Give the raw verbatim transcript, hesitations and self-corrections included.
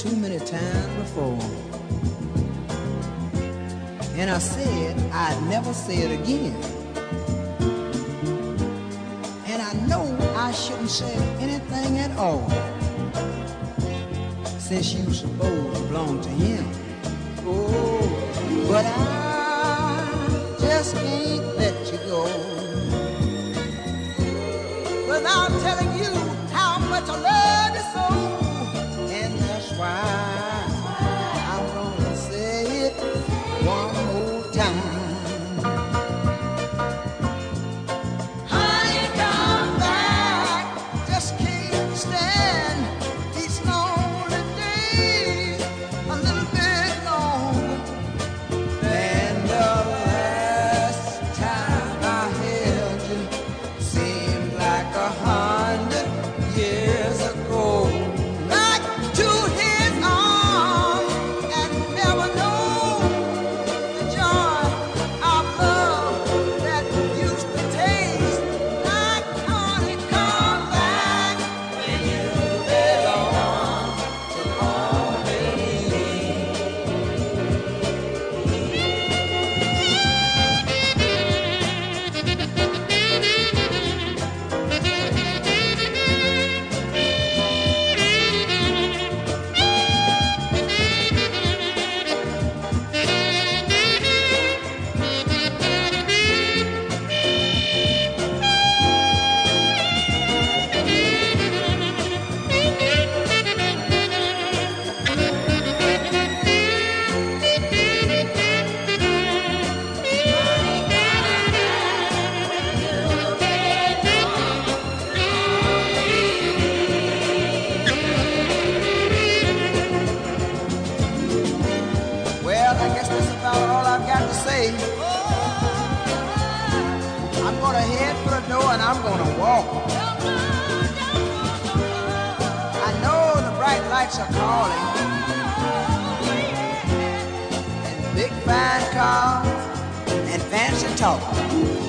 too many times before. And I said I'd never say it again. And I know I shouldn't say anything at all, since you supposed to belong to him. Oh, but I just can't let you go without telling you how much I love you so. And that's why I'm gonna say it one more time. Honey, come back. Just can't stand these lonely days a little bit longer than the last time I held you. Seemed like a hundred years ago. Back to his arms and never know the joy of love that used to taste like honey. Come back when you belong to only me. Well, I guess that's about all I've got to say. I'm gonna head for the door and I'm gonna walk. I know the bright lights are calling, and big fine cars and fancy talk.